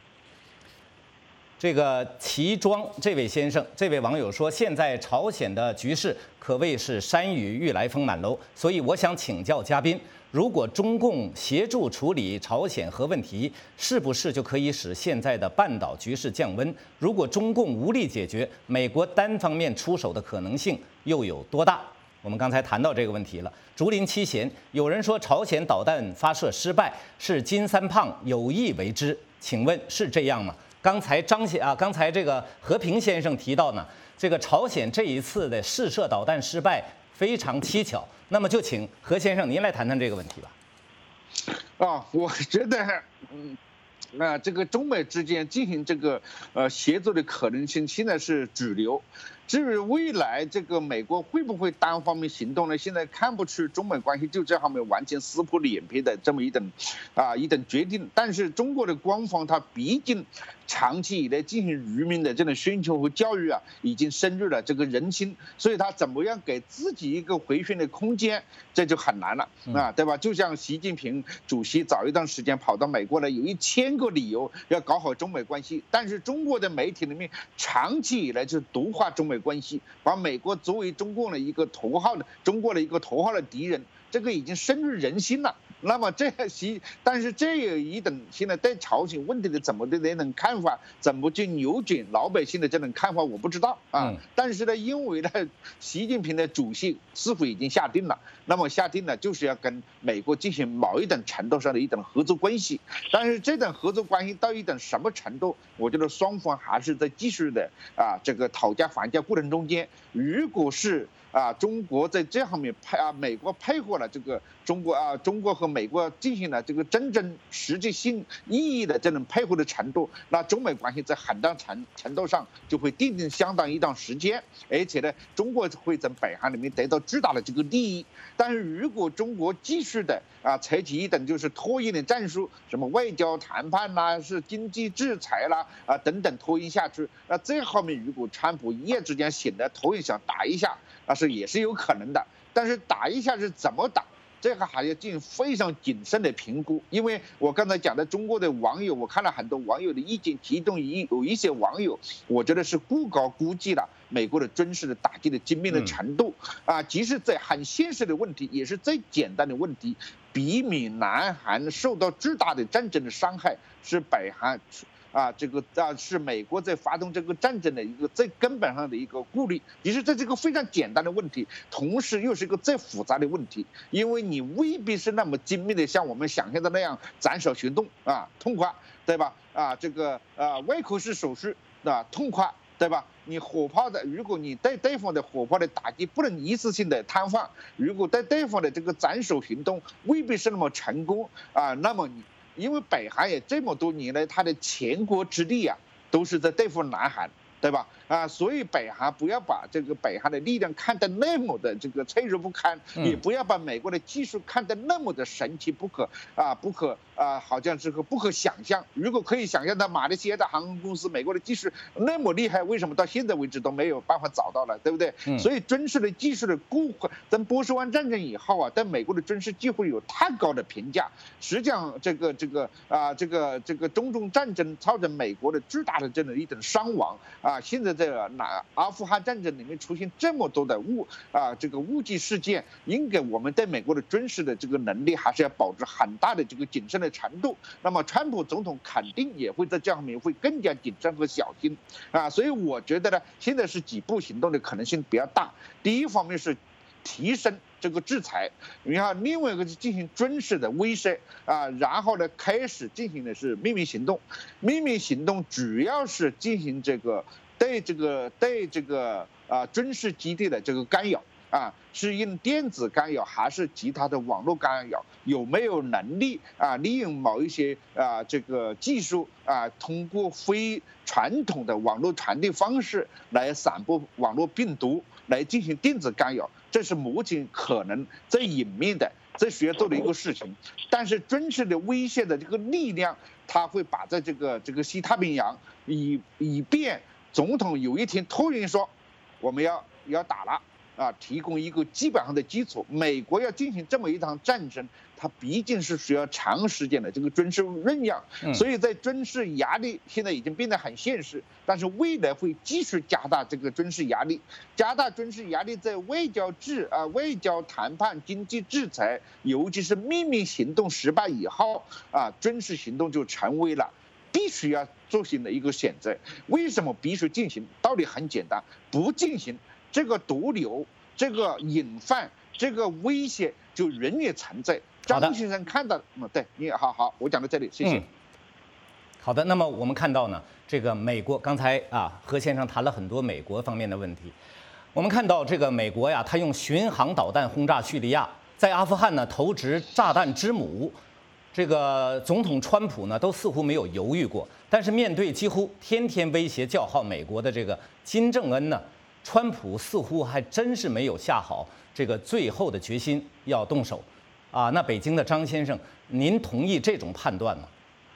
S1: 这个齐庄这位先生，这位网友说，现在朝鲜的局势可谓是山雨欲来风满楼，所以我想请教嘉宾，如果中共协助处理朝鲜核问题，是不是就可以使现在的半岛局势降温？如果中共无力解决，美国单方面出手的可能性又有多大？我们刚才谈到这个问题了。竹林七贤，有人说朝鲜导弹发射失败是金三胖有意为之，请问是这样吗？刚才这个和平先生提到呢，这个朝鲜这一次的试射导弹失败非常蹊跷。那么就请何先生您来谈谈这个问题吧。
S8: 我觉得，这个中美之间进行这个协作的可能性现在是主流。至于未来这个美国会不会单方面行动呢？现在看不出中美关系就这方面完全撕破脸皮的这么一等决定。但是中国的官方它毕竟长期以来进行渔民的这种宣传和教育已经深入了这个人心，所以他怎么样给自己一个回旋的空间，这就很难了对吧？就像习近平主席早一段时间跑到美国来，有1000个理由要搞好中美关系，但是中国的媒体里面长期以来就是毒化中美关系，把美国作为中国的一个头号的敌人，这个已经深入人心了。 那么但是这有一等现在对朝鲜问题的怎么的那种看法，怎么去扭转老百姓的这种看法，我不知道啊。但是呢，因为呢，习近平的主席似乎已经下定了，那么下定了就是要跟美国进行某一种程度上的一种合作关系。但是这种合作关系到一种什么程度，我觉得双方还是在继续的这个讨价还价过程中间，如果是中国在这方面美国配合了这个中国和美国进行了这个真正实际性意义的这种配合的程度，那中美关系在很大程度上就会定相当一段时间，而且呢，中国会在北韩里面得到巨大的这个利益。但是如果中国继续的采取一种就是拖延的战术，什么外交谈判啦，是经济制裁啦等等拖延下去，那这后面如果川普一夜之间醒来头也想打一下，也是有可能的。但是打一下是怎么打，这个还要进行非常谨慎的评估。因为我刚才讲的中国的网友，我看了很多网友的意见，其中有一些网友，我觉得是过高估计了美国的军事的打击的精密的程度即使在很现实的问题，也是最简单的问题，避免南韩受到巨大的战争的伤害，是北韩是美国在发动这个战争的一个最根本上的一个顾虑。其实这是一个非常简单的问题，同时又是一个最复杂的问题，因为你未必是那么精密的像我们想象的那样斩首行动痛快，对吧？胃口式手术痛快，对吧？你火炮的，如果你对方的火炮的打击不能一次性的瘫痪，如果对方的这个斩首行动未必是那么成功那么因为北韩也这么多年来，他的全国之力都是在对付南韩，对吧？所以北韩不要把这个北韩的力量看得那么的这个脆弱不堪，也不要把美国的技术看得那么的神奇不可好像是个不可想象。如果可以想象到马来西亚的航空公司，美国的技术那么厉害，为什么到现在为止都没有办法找到了，对不对？所以军事的技术的在波斯湾战争以后对美国的军事几乎有太高的评价。实际上这个中东战争造成美国的巨大的这样一种伤亡现在在阿富汗战争里面出现这么多的误击事件，应该我们对美国的军事的这个能力还是要保持很大的这个谨慎的程度。那么川普总统肯定也会在这方面会更加谨慎和小心所以我觉得呢，现在是几步行动的可能性比较大。第一方面是提升这个制裁，然后另外一个是进行军事的威慑然后呢开始进行的是秘密行动。秘密行动主要是进行对这个军事基地的这个干扰是用电子干扰还是其他的网络干扰，有没有能力利用某一些这个技术通过非传统的网络传递方式来散播网络病毒，来进行电子干扰，这是目前可能最隐秘的，这需要做的一个事情。但是军事的威胁的这个力量，它会把在这个西太平洋以便总统有一天突然说我们要打了提供一个基本上的基础。美国要进行这么一场战争，它毕竟是需要长时间的这个军事酝酿，所以在军事压力现在已经变得很现实，但是未来会继续加大这个军事压力，在外交谈判、经济制裁，尤其是秘密行动失败以后军事行动就成为了必须要进行的一个选择。为什么必须进行？道理很简单，不进行这个毒瘤、这个隐患、这个威胁就仍然存在。张先生看到对你好，我讲到这里，谢谢。
S1: 好的，那么我们看到呢，这个美国刚才何先生谈了很多美国方面的问题。我们看到这个美国他用巡航导弹轰炸叙利亚，在阿富汗呢投掷炸弹之母。这个总统川普呢，都似乎没有犹豫过，但是面对几乎天天威胁叫号美国的这个金正恩呢，川普似乎还真是没有下好这个最后的决心要动手那北京的张先生，您同意这种判断吗？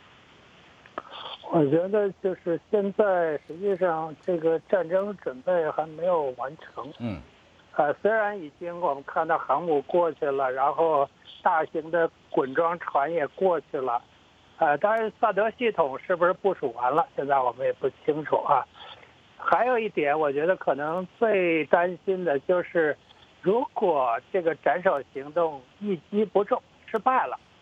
S9: 我觉得就是现在实际上这个战争准备还没有完成。虽然已经我们看到航母过去了，然后大型的滚装船也过去了，当然萨德系统是不是部署完了，现在我们也不清楚还有一点，我觉得可能最担心的就是，如果这个斩首行动一击不中，失败了，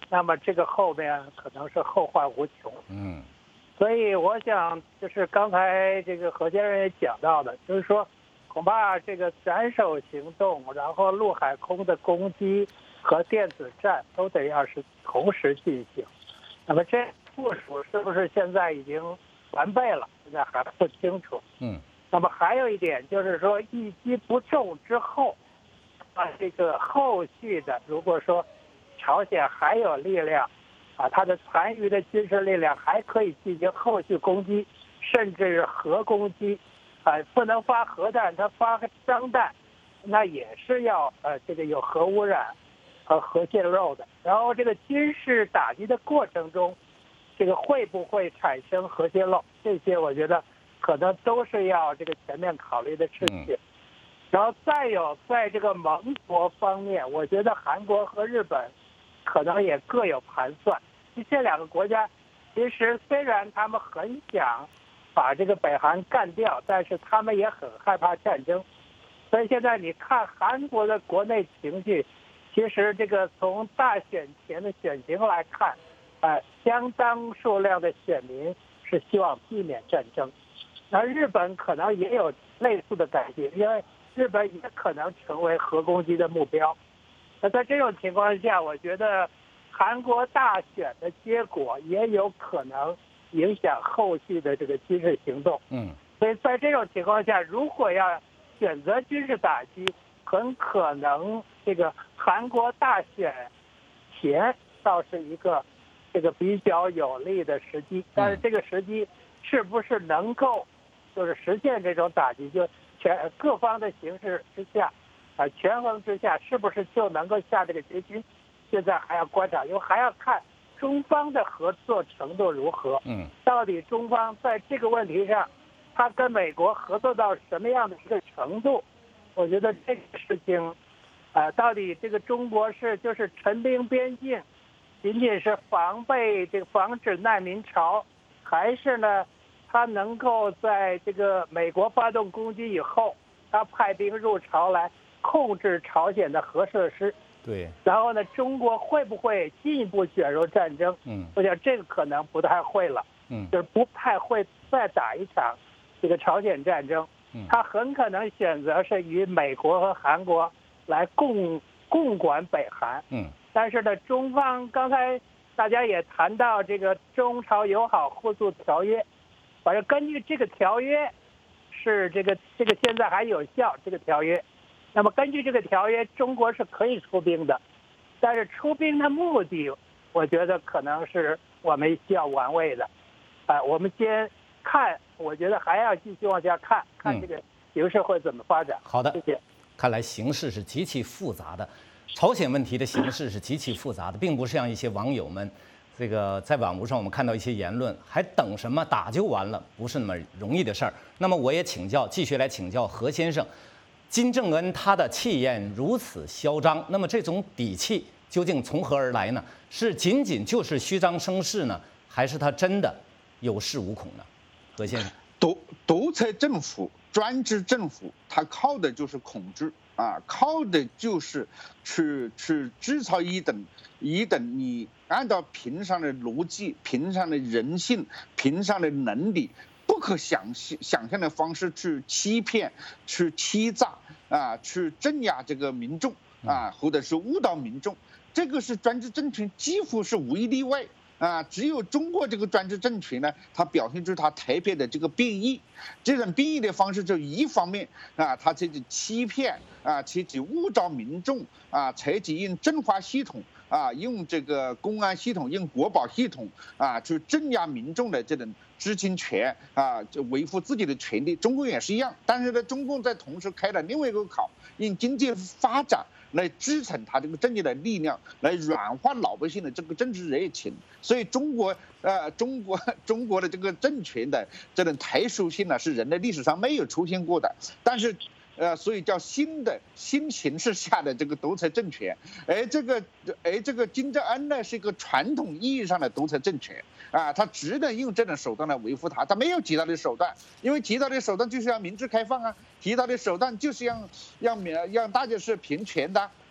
S9: 那么这个后面可能是后患无穷。所以我想就是刚才这个何先生也讲到的，就是说恐怕这个斩首行动，然后陆海空的攻击和电子战都得要是同时进行。那么这部署是不是现在已经完备了？现在还不清楚。那么还有一点就是说，一击不中之后，这个后续的，如果说朝鲜还有力量，它的残余的军事力量还可以进行后续攻击，甚至是核攻击，不能发核弹，它发张弹，那也是要这个有核污染和核泄漏的。然后这个军事打击的过程中，这个会不会产生核泄漏，这些我觉得可能都是要这个全面考虑的事情。然后再有在这个盟国方面，我觉得韩国和日本可能也各有盘算。这两个国家其实虽然他们很想把这个北韩干掉，但是他们也很害怕战争。所以现在你看韩国的国内情绪，其实这个从大选前的选情来看，相当数量的选民是希望避免战争。那日本可能也有类似的感觉，因为日本也可能成为核攻击的目标。那在这种情况下，我觉得韩国大选的结果也有可能影响后续的这个军事行动。所以在这种情况下，如果要选择军事打击，很可能这个韩国大选前倒是一个这个比较有利的时机，但是这个时机是不是能够就是实现这种打击，就各方的形势之下，权衡之下，是不是就能够下这个决心？现在还要观察，因为还要看中方的合作程度如何。到底中方在这个问题上，他跟美国合作到什么样的一个程度？我觉得这个事情，到底这个中国是就是陈兵边境，仅仅是防止难民潮，还是呢，他能够在这个美国发动攻击以后，他派兵入朝来控制朝鲜的核设施？
S1: 对。
S9: 然后呢，中国会不会进一步卷入战争？我想这个可能不太会了。就是不太会再打一场这个朝鲜战争。他很可能选择是与美国和韩国来共管北韩。但是呢，中方刚才大家也谈到这个中朝友好互助条约，反正根据这个条约是这个现在还有效这个条约。那么根据这个条约，中国是可以出兵的，但是出兵的目的，我觉得可能是我们需要玩味的。我们先看，我觉得还要继续往下看看这个形势会怎么发展。
S1: 好的，
S9: 谢谢。
S1: 看来形势是极其复杂的，朝鲜问题的形势是极其复杂的，并不是像一些网友们，这个在网络上我们看到一些言论，还等什么打就完了，不是那么容易的事儿。那么我也继续来请教何先生，金正恩他的气焰如此嚣张，那么这种底气究竟从何而来呢？是仅仅就是虚张声势呢，还是他真的有恃无恐呢？何先生，
S8: 独裁政府、专制政府，它靠的就是恐惧啊，靠的就是去制造一等你按照平常的逻辑、平常的人性、平常的能力，不可想象的方式去欺骗、去欺诈啊，去镇压这个民众啊，或者是误导民众。这个是专制政权几乎是无一例外啊，只有中国这个专制政权呢，它表现出它特别的这个变异。这种变异的方式，就一方面啊，它这种欺骗啊，采取误导民众啊，采取用政法系统啊，用这个公安系统、用国保系统啊，去镇压民众的这种知情权啊，就维护自己的权利。中共也是一样，但是呢，中共在同时开了另外一个口，用经济发展来支撑他这个政治的力量，来软化老百姓的这个政治热情。所以中国的这个政权的这种特殊性呢，是人类历史上没有出现过的。但是所以叫新形势下的这个独裁政权。而这个金正恩呢，是一个传统意义上的独裁政权啊，他只能用这种手段来维护他没有其他的手段，因为其他的手段就是要民主开放啊，其他的手段就是让大家是平权的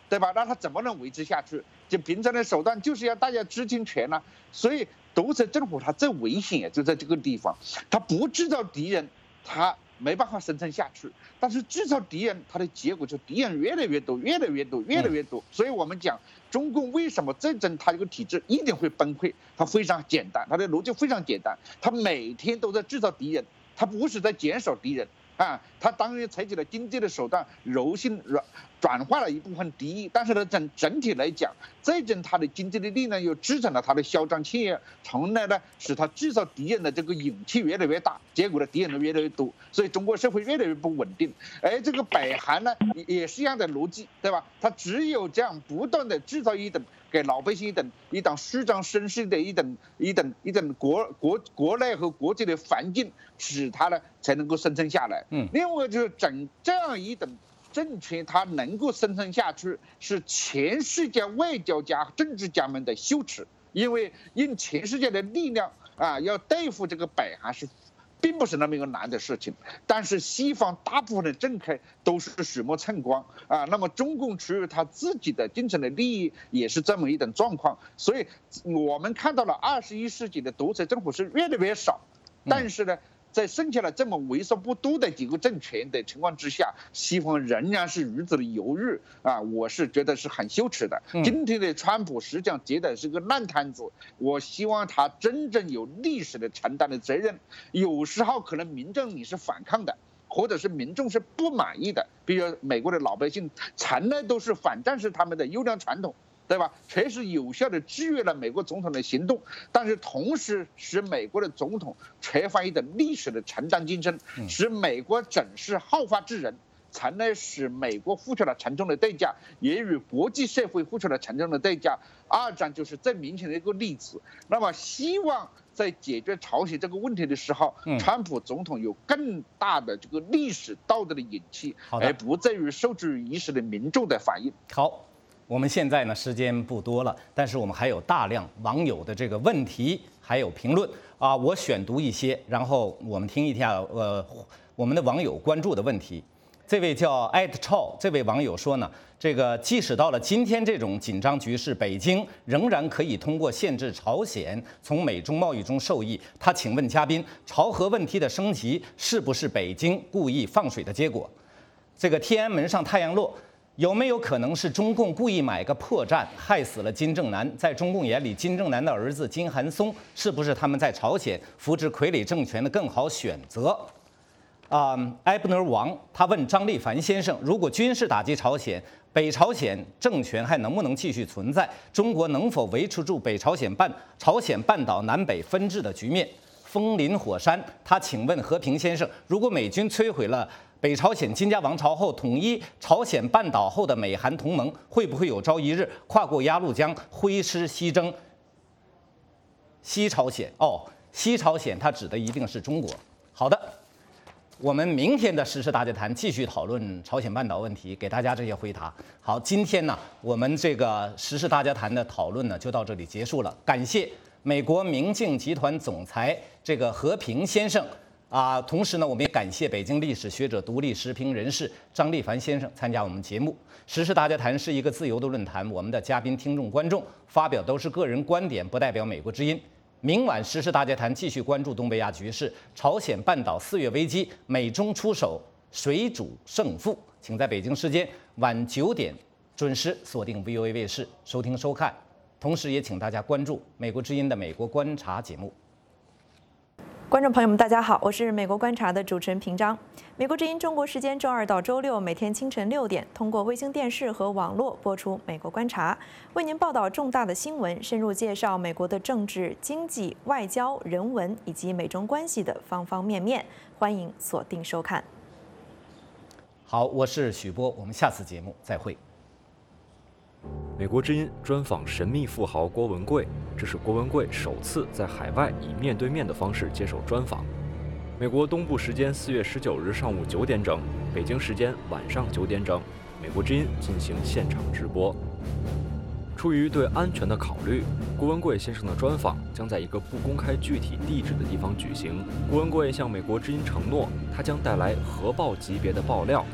S8: 对吧？那他怎么能维持下去？就平常的手段就是要大家知情权啊。所以独裁政府它最危险也就在这个地方，它不制造敌人，它没办法生存下去；但是制造敌人，它的结果就敌人越来越多，越来越多，越来越多。所以我们讲中共为什么战争它这个体制一定会崩溃，它非常简单，它的逻辑非常简单，它每天都在制造敌人，它不是在减少敌人。他当然采取了经济的手段，柔性转化了一部分敌意，但是呢，整体来讲，这种他的经济的力量又支撑了他的嚣张气焰，从而呢使他制造敌人的这个勇气越来越大，结果呢敌人越来越多，所以中国社会越来越不稳定。而这个北韩呢也是一样的逻辑，对吧？他只有这样不断的制造一等给老百姓一等虚张声势的一等国内和国际的环境，使他呢才能够生存下来。另外就是这样一等政权，它能够生存下去，是全世界外交家、政治家们的羞耻，因为用全世界的力量要对付这个北韩并不是那么一个难的事情，但是西方大部分的政客都是鼠目寸光那么中共出于他自己的精神的利益，也是这么一种状况。所以我们看到了21世纪的独裁政府是越来越少，但是呢，在剩下了这么为数不多的几个政权的情况之下，西方仍然是如此的犹豫我是觉得是很羞耻的。今天的川普实际上觉得是个烂摊子，我希望他真正有历史的承担的责任。有时候可能民众你是反抗的，或者是民众是不满意的，比如美国的老百姓从来都是反战是他们的优良传统，对吧？确实有效的制约了美国总统的行动，但是同时使美国的总统缺乏一种历史的承担精神，使美国整是好发之人，从而使美国付出了沉重的代价，也与国际社会付出了沉重的代价。二战就是最明显的一个例子。那么希望在解决朝鲜这个问题的时候，川普总统有更大的这个历史道德的勇气，而不在于受制于一时的民众的反应。
S1: 好。我们现在呢时间不多了，但是我们还有大量网友的这个问题还有评论我选读一些，然后我们听一下我们的网友关注的问题。这位叫艾特超这位网友说呢，这个即使到了今天这种紧张局势，北京仍然可以通过限制朝鲜从美中贸易中受益。他请问嘉宾，朝核问题的升级是不是北京故意放水的结果？这个天安门上太阳落。有没有可能是中共故意买个破绽，害死了金正男？在中共眼里，金正男的儿子金韩松是不是他们在朝鲜扶植傀儡政权的更好选择？埃布尔王他问张立凡先生，如果军事打击朝鲜，北朝鲜政权还能不能继续存在？中国能否维持住北朝鲜半岛南北分治的局面？风林火山他请问和平先生，如果美军摧毁了北朝鲜金家王朝后，统一朝鲜半岛后的美韩同盟，会不会有朝一日跨过鸭绿江，挥师西征西朝鲜？西朝鲜它指的一定是中国。好的，我们明天的时事大家谈继续讨论朝鲜半岛问题，给大家这些回答。好，今天呢，我们这个时事大家谈的讨论呢就到这里结束了。感谢美国明镜集团总裁这个和平先生。同时呢，我们也感谢北京历史学者、独立时评人士张立凡先生参加我们节目。时事大家谈是一个自由的论坛，我们的嘉宾、听众、观众发表都是个人观点，不代表美国之音。明晚时事大家谈继续关注东北亚局势，朝鲜半岛4月危机，美中出手，谁主胜负？请在北京时间晚9点准时锁定 VOA 卫视收听收看，同时也请大家关注美国之音的美国观察节目。
S12: 观众朋友们，大家好，我是美国观察的主持人平章。美国之音中国时间周2到周6每天清晨6点，通过卫星电视和网络播出《美国观察》，为您报道重大的新闻，深入介绍美国的政治、经济、外交、人文以及美中关系的方方面面。欢迎锁定收看。
S1: 好，我是许波，我们下次节目再会。
S7: 美国之音专访神秘富豪郭文贵，这是郭文贵首次在海外以面对面的方式接受专访。美国东部时间4月19日上午9点整，北京时间晚上9点整，美国之音进行现场直播。出于对安全的考虑，郭文贵先生的专访将在一个不公开具体地址的地方举行。郭文贵向美国之音承诺，他将带来核爆级别的爆料。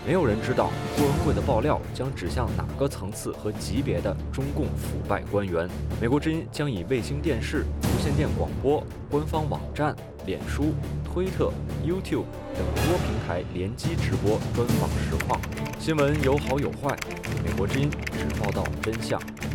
S7: 没有人知道郭文贵的爆料将指向哪个层次和级别的中共腐败官员。美国之音将以卫星电视、无线电广播、官方网站、脸书、推特、YouTube 等多平台联机直播专访实况。新闻有好有坏，美国之音只报道真相。